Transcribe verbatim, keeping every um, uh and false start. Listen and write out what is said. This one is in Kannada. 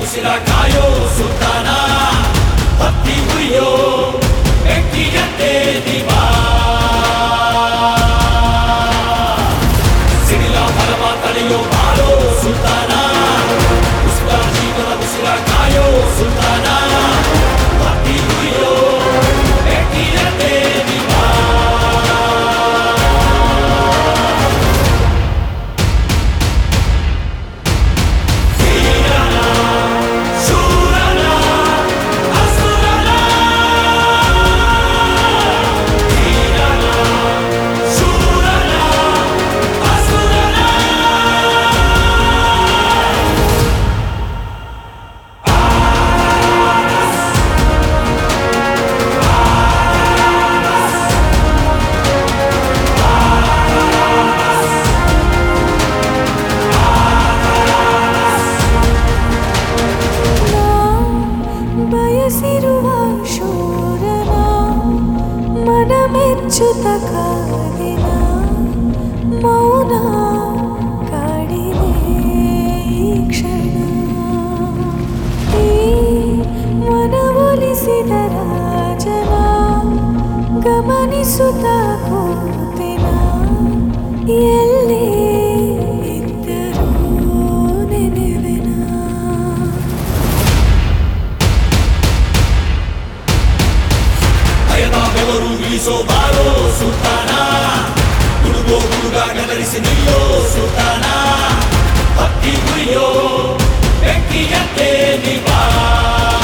ಬಿಸಿಲ ಕಾಯೋ ಸುಲ್ತಾನ ಹತ್ತಿ ಉರಿಯೋ ಬೆಂಕಿಯಂತೆ ದಿವಾ ಸಿಡಿಲ ಫಲವ ತಡೆಯೋ ಬಾರೋ ಸುಲ್ತಾನ ಬಿಸಿಲ ಜೀವನ ಬಿಸಿಲ ಕಾಯೋ ಸುಲ್ತಾನ ಹತ್ತಿ ಉರಿಯೋ ಬೆಂಕಿಯಂತೆ ದಿವಾ ಮೆಚ್ಚುತ ಕಾದಿನ ಮೌನ ಕಾಡಿದೆ ಈ ಕ್ಷಣ ಈ ಮನವೊಲಿಸಿದ ರಾಜನ ಗಮನಿಸುತ್ತ ಕೂತಿನ ಎಲ್ಲಿ ಇದ್ದರೂ ನೆನೆವೆನ ಬೆವರು ಇಳಿಸೋ ಬಾರೋ ಸುಲ್ತಾನ ಹುಡುಗೋ ಹುಡುಗ ಗದರಿಸಿ ನಿಲ್ಲೋ ಸುಲ್ತಾನ ಹತ್ತಿ ಉರಿಯೋ ಬೆಂಕಿಯಂತೆ ನಿವಾ